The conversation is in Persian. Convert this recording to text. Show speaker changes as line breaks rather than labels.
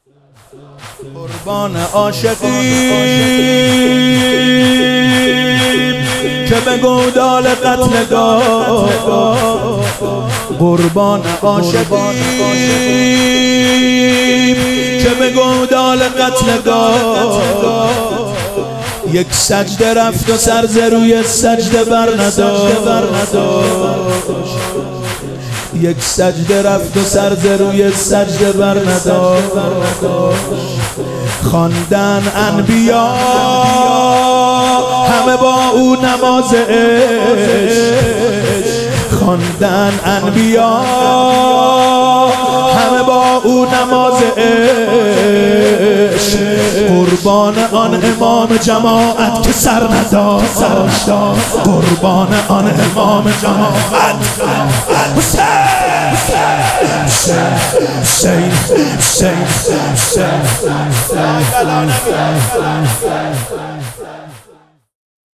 قربان عاشقی که به گودال قتلگاه، قربان عاشقی که به گودال قتلگاه، یک سجده رفت و سر ز روی سجده بر نداشت، یک سجده رفت و سر ز روی سجده بر نداشت. خواندن انبیا همه با او نماز عشق، خواندن انبیا همه با او نماز عشق. قربان آن امام جماعت که سر نداشت، قربان آن امام جماعت حسین